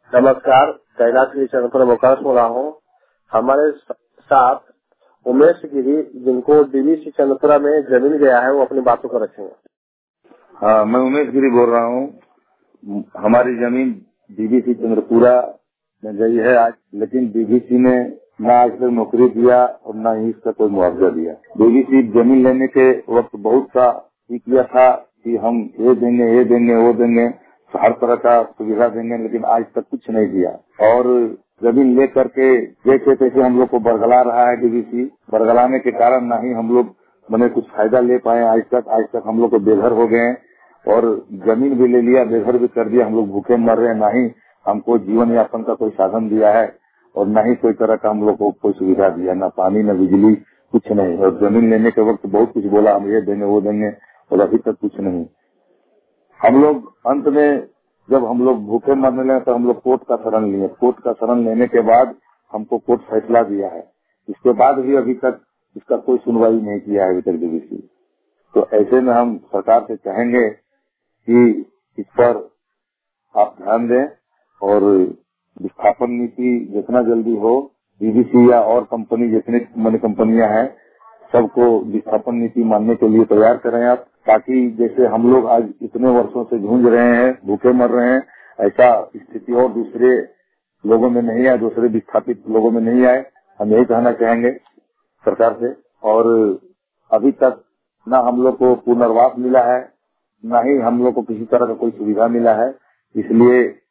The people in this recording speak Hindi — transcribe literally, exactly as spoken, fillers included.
नमस्कार, कैलाश गिरी चंद्रपुर मोकाश बोल रहा हूँ। हमारे साथ उमेश गिरी, जिनको डीवीसी चंद्रपुरा में जमीन गया है, वो अपनी बातों को रखेंगे। हाँ, मैं उमेश गिरी बोल रहा हूँ। हमारी जमीन डीवीसी चंद्रपुरा में गई है आज, लेकिन डीवीसी ने न आज तक नौकरी दिया और न ही इसका कोई मुआवजा दिया। डीवीसी जमीन लेने के वक्त बहुत सा ही किया था कि हम ये देंगे, ये देंगे, वो देंगे, हर तरह का सुविधा देंगे, लेकिन आज तक कुछ नहीं दिया। और जमीन ले करके जैसे तैसे हम लोग को बरगला रहा है डीवीसी। बरगलाने के कारण न ही हम लोग मैंने कुछ फायदा ले पाए आज तक। आज तक हम लोग को बेघर हो गए और जमीन भी ले लिया, बेघर भी कर दिया। हम लोग भूखे मर रहे हैं, न ही हमको जीवन यापन का कोई साधन दिया है और न ही कोई तरह का हम लोग को कोई सुविधा दिया, न पानी न बिजली, कुछ नहीं। और जमीन लेने के वक्त बहुत कुछ बोला, हम ये देंगे, वो देंगे, और अभी तक कुछ नहीं। हम लोग अंत में जब हम लोग भूखे मरने लगे तो हम लोग कोर्ट का शरण लिए। कोर्ट का शरण लेने के बाद हमको कोर्ट फैसला दिया है। इसके बाद भी अभी तक इसका कोई सुनवाई नहीं किया है अभी तक डीवीसी। तो ऐसे में हम सरकार से कहेंगे कि इस पर आप ध्यान दें और विस्थापन नीति जितना जल्दी हो, डीवीसी या और कंपनी जितनी मनी कंपनियां हैं सबको विस्थापन नीति मानने के लिए तैयार करें आप, ताकि जैसे हम लोग आज इतने वर्षों से जूझ रहे हैं, भूखे मर रहे हैं, ऐसा स्थिति और दूसरे लोगों में नहीं आए, दूसरे विस्थापित लोगों में नहीं आए। हम यही कहना चाहेंगे सरकार से। और अभी तक न हम लोग को पुनर्वास मिला है, न ही हम लोग को किसी तरह का कोई सुविधा मिला है। इसलिए